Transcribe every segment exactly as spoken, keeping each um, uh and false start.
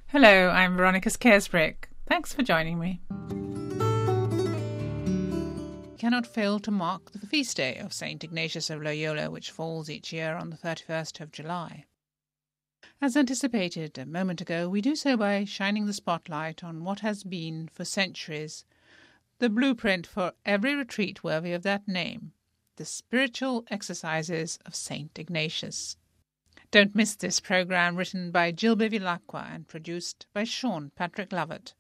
Hello, I'm Veronica Scaresbrick. Thanks for joining me. We cannot fail to mark the feast day of Saint Ignatius of Loyola, which falls each year on the thirty-first of July. As anticipated a moment ago, we do so by shining the spotlight on what has been, for centuries, the blueprint for every retreat worthy of that name, the spiritual exercises of Saint Ignatius. Don't miss this programme, written by Jill Bevilacqua and produced by Sean Patrick Lovett.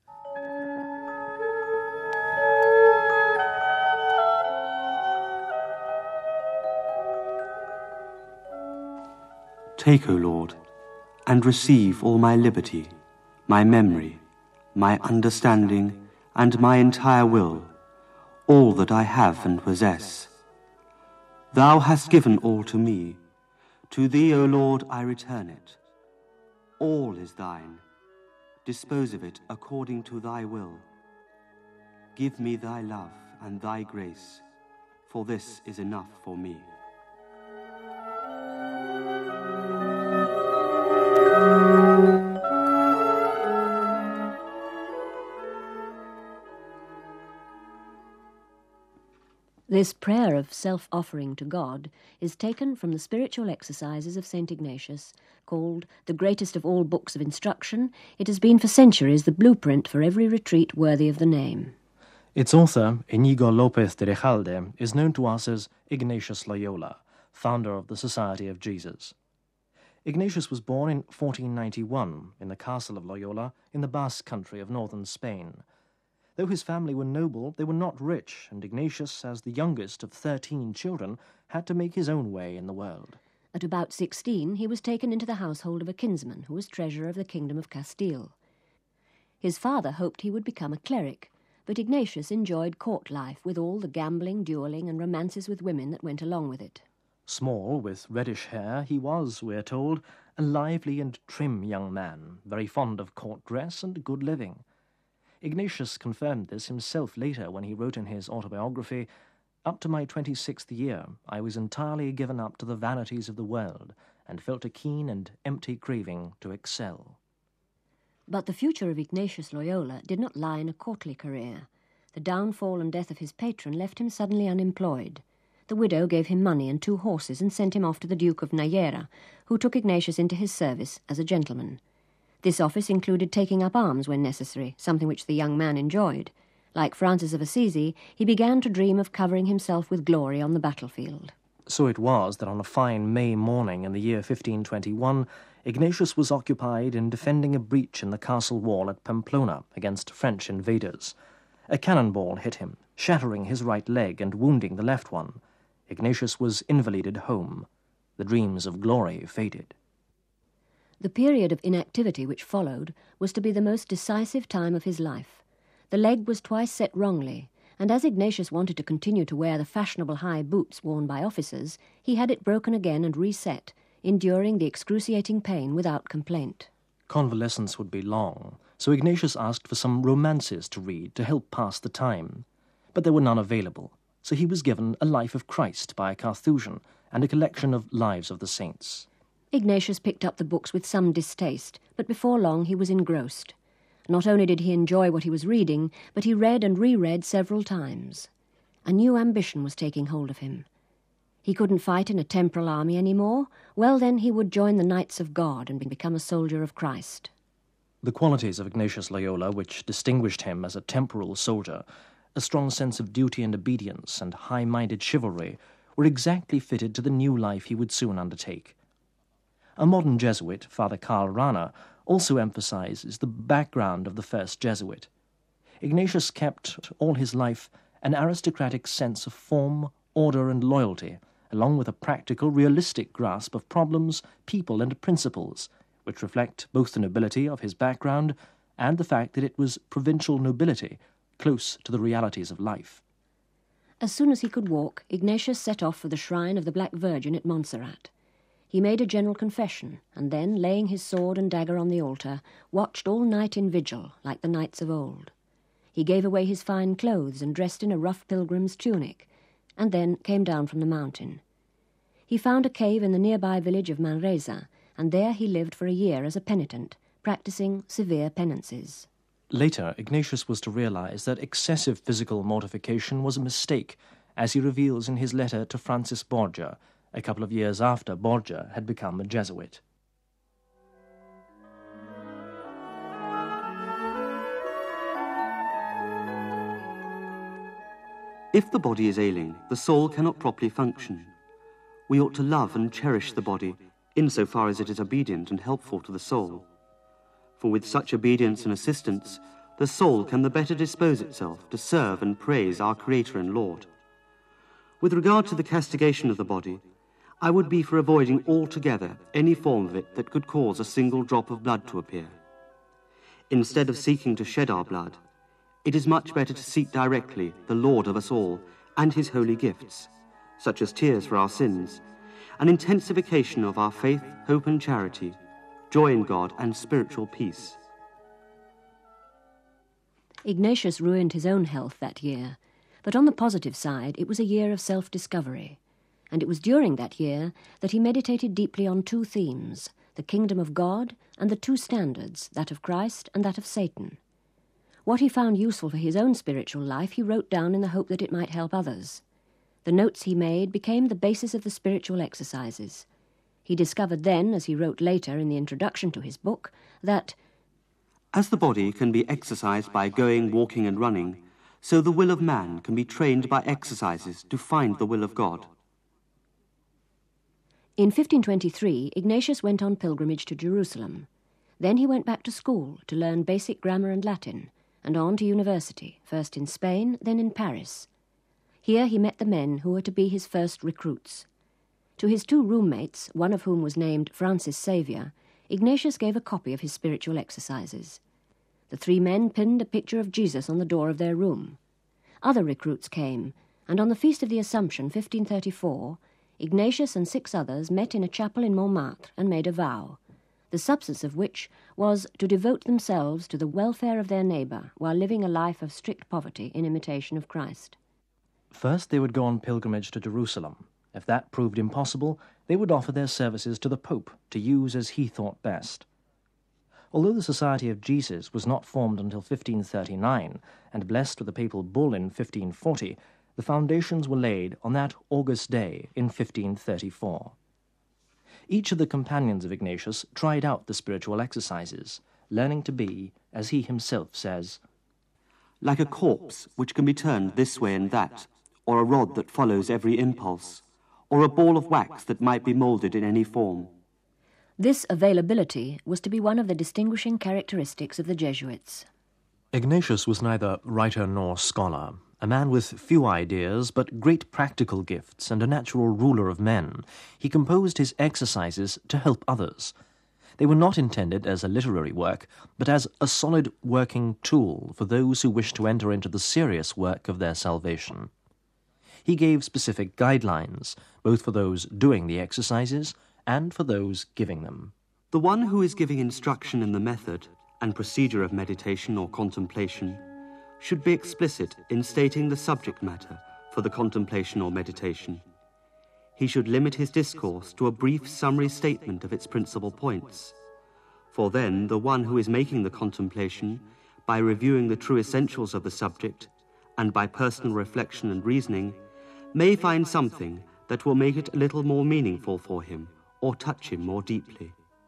Take, O Lord, and receive all my liberty, my memory, my understanding, and my entire will, all that I have and possess. Thou hast given all to me. To thee, O Lord, I return it. All is thine. Dispose of it according to thy will. Give me thy love and thy grace, for this is enough for me. This prayer of self-offering to God is taken from the spiritual exercises of Saint Ignatius. Called the greatest of all books of instruction, it has been for centuries the blueprint for every retreat worthy of the name. Its author, Inigo López de Recalde, is known to us as Ignatius Loyola, founder of the Society of Jesus. Ignatius was born in fourteen ninety-one in the castle of Loyola in the Basque country of northern Spain. Though his family were noble, they were not rich, and Ignatius, as the youngest of thirteen children, had to make his own way in the world. At about sixteen, he was taken into the household of a kinsman who was treasurer of the kingdom of Castile. His father hoped he would become a cleric, but Ignatius enjoyed court life with all the gambling, duelling, and romances with women that went along with it. Small, with reddish hair, he was, we are told, a lively and trim young man, very fond of court dress and good living. Ignatius confirmed this himself later when he wrote in his autobiography, "Up to my twenty-sixth year, I was entirely given up to the vanities of the world, and felt a keen and empty craving to excel." But the future of Ignatius Loyola did not lie in a courtly career. The downfall and death of his patron left him suddenly unemployed. The widow gave him money and two horses and sent him off to the Duke of Nayera, who took Ignatius into his service as a gentleman. This office included taking up arms when necessary, something which the young man enjoyed. Like Francis of Assisi, he began to dream of covering himself with glory on the battlefield. So it was that on a fine May morning in the year fifteen twenty-one, Ignatius was occupied in defending a breach in the castle wall at Pamplona against French invaders. A cannonball hit him, shattering his right leg and wounding the left one. Ignatius was invalided home. The dreams of glory faded. The period of inactivity which followed was to be the most decisive time of his life. The leg was twice set wrongly, and as Ignatius wanted to continue to wear the fashionable high boots worn by officers, he had it broken again and reset, enduring the excruciating pain without complaint. Convalescence would be long, so Ignatius asked for some romances to read to help pass the time. But there were none available, so he was given A Life of Christ by a Carthusian and a collection of Lives of the Saints. Ignatius picked up the books with some distaste, but before long he was engrossed. Not only did he enjoy what he was reading, but he read and reread several times. A new ambition was taking hold of him. He couldn't fight in a temporal army any more. Well, then he would join the Knights of God and become a soldier of Christ. The qualities of Ignatius Loyola which distinguished him as a temporal soldier, a strong sense of duty and obedience and high-minded chivalry, were exactly fitted to the new life he would soon undertake. A modern Jesuit, Father Karl Rahner, also emphasizes the background of the first Jesuit. Ignatius kept, all his life, an aristocratic sense of form, order, and loyalty, along with a practical, realistic grasp of problems, people, and principles, which reflect both the nobility of his background and the fact that it was provincial nobility, close to the realities of life. As soon as he could walk, Ignatius set off for the shrine of the Black Virgin at Montserrat. He made a general confession, and then, laying his sword and dagger on the altar, watched all night in vigil, like the knights of old. He gave away his fine clothes and dressed in a rough pilgrim's tunic, and then came down from the mountain. He found a cave in the nearby village of Manresa, and there he lived for a year as a penitent, practising severe penances. Later, Ignatius was to realize that excessive physical mortification was a mistake, as he reveals in his letter to Francis Borgia, a couple of years after Borgia had become a Jesuit. If the body is ailing, the soul cannot properly function. We ought to love and cherish the body, insofar as it is obedient and helpful to the soul. For with such obedience and assistance, the soul can the better dispose itself to serve and praise our Creator and Lord. With regard to the castigation of the body, I would be for avoiding altogether any form of it that could cause a single drop of blood to appear. Instead of seeking to shed our blood, it is much better to seek directly the Lord of us all and his holy gifts, such as tears for our sins, an intensification of our faith, hope and charity, joy in God and spiritual peace. Ignatius ruined his own health that year, but on the positive side it was a year of self-discovery, and it was during that year that he meditated deeply on two themes, the kingdom of God and the two standards, that of Christ and that of Satan. What he found useful for his own spiritual life he wrote down in the hope that it might help others. The notes he made became the basis of the spiritual exercises. He discovered then, as he wrote later in the introduction to his book, that as the body can be exercised by going, walking and running, so the will of man can be trained by exercises to find the will of God. In fifteen twenty-three, Ignatius went on pilgrimage to Jerusalem. Then he went back to school to learn basic grammar and Latin, and on to university, first in Spain, then in Paris. Here he met the men who were to be his first recruits. To his two roommates, one of whom was named Francis Xavier, Ignatius gave a copy of his spiritual exercises. The three men pinned a picture of Jesus on the door of their room. Other recruits came, and on the Feast of the Assumption, fifteen thirty-four, Ignatius and six others met in a chapel in Montmartre and made a vow, the substance of which was to devote themselves to the welfare of their neighbour while living a life of strict poverty in imitation of Christ. First they would go on pilgrimage to Jerusalem. If that proved impossible, they would offer their services to the Pope to use as he thought best. Although the Society of Jesus was not formed until fifteen thirty-nine and blessed with a papal bull in fifteen forty, the foundations were laid on that August day in fifteen thirty-four. Each of the companions of Ignatius tried out the spiritual exercises, learning to be, as he himself says, like a corpse which can be turned this way and that, or a rod that follows every impulse, or a ball of wax that might be moulded in any form. This availability was to be one of the distinguishing characteristics of the Jesuits. Ignatius was neither writer nor scholar, a man with few ideas but great practical gifts and a natural ruler of men. He composed his exercises to help others. They were not intended as a literary work, but as a solid working tool for those who wished to enter into the serious work of their salvation. He gave specific guidelines, both for those doing the exercises and for those giving them. The one who is giving instruction in the method and procedure of meditation or contemplation should be explicit in stating the subject matter for the contemplation or meditation. He should limit his discourse to a brief summary statement of its principal points, for then the one who is making the contemplation, by reviewing the true essentials of the subject, and by personal reflection and reasoning, may find something that will make it a little more meaningful for him or touch him more deeply.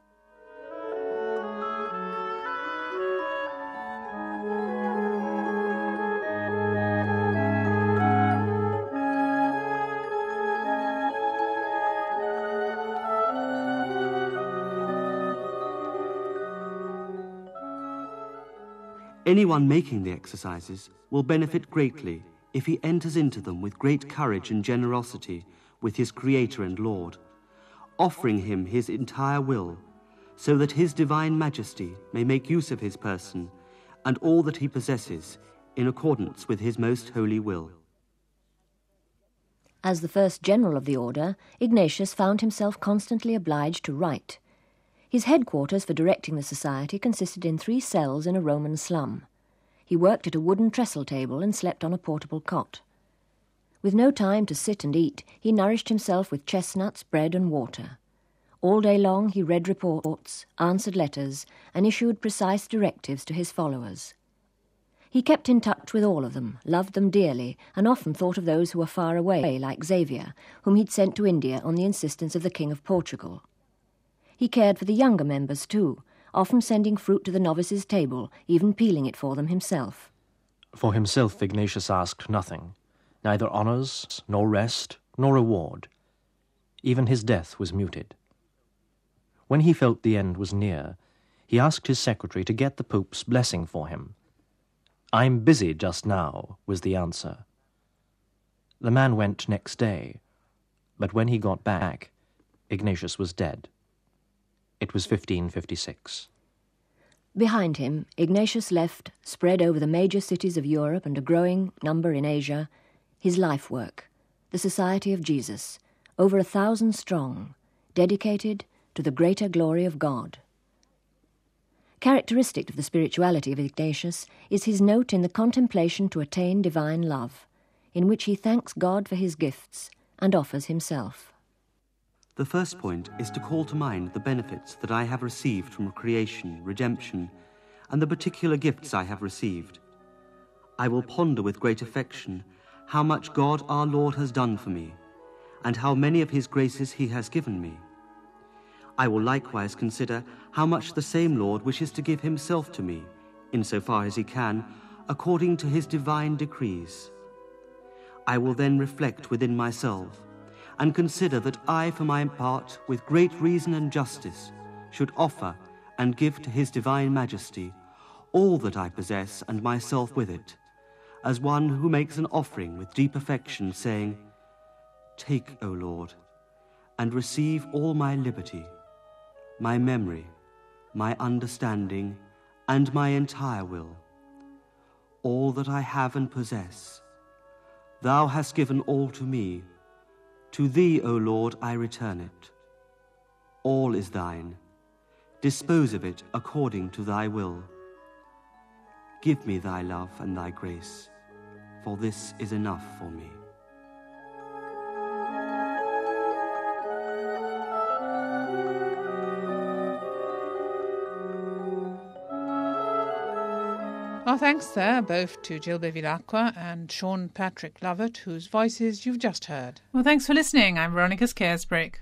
Anyone making the exercises will benefit greatly if he enters into them with great courage and generosity with his Creator and Lord, offering him his entire will, so that his divine majesty may make use of his person and all that he possesses in accordance with his most holy will. As the first general of the order, Ignatius found himself constantly obliged to write. His headquarters for directing the society consisted in three cells in a Roman slum. He worked at a wooden trestle table and slept on a portable cot. With no time to sit and eat, he nourished himself with chestnuts, bread and water. All day long he read reports, answered letters, and issued precise directives to his followers. He kept in touch with all of them, loved them dearly, and often thought of those who were far away, like Xavier, whom he'd sent to India on the insistence of the King of Portugal. He cared for the younger members too, often sending fruit to the novices' table, even peeling it for them himself. For himself Ignatius asked nothing, neither honours, nor rest, nor reward. Even his death was muted. When he felt the end was near, he asked his secretary to get the Pope's blessing for him. "I'm busy just now," was the answer. The man went next day, but when he got back, Ignatius was dead. It was fifteen fifty-six. Behind him, Ignatius left, spread over the major cities of Europe and a growing number in Asia, his life work, the Society of Jesus, over a thousand strong, dedicated to the greater glory of God. Characteristic of the spirituality of Ignatius is his note in the Contemplation to Attain Divine Love, in which he thanks God for his gifts and offers himself. The first point is to call to mind the benefits that I have received from creation, redemption, and the particular gifts I have received. I will ponder with great affection how much God our Lord has done for me, and how many of his graces he has given me. I will likewise consider how much the same Lord wishes to give himself to me, insofar as he can, according to his divine decrees. I will then reflect within myself, and consider that I, for my part, with great reason and justice, should offer and give to his divine majesty all that I possess and myself with it, as one who makes an offering with deep affection, saying, "Take, O Lord, and receive all my liberty, my memory, my understanding, and my entire will, all that I have and possess. Thou hast given all to me. To thee, O Lord, I return it. All is thine. Dispose of it according to thy will. Give me thy love and thy grace, for this is enough for me." Our thanks there both to Jill Bevilacqua and Sean Patrick Lovett, whose voices you've just heard. Well, thanks for listening. I'm Veronica Scaresbrick.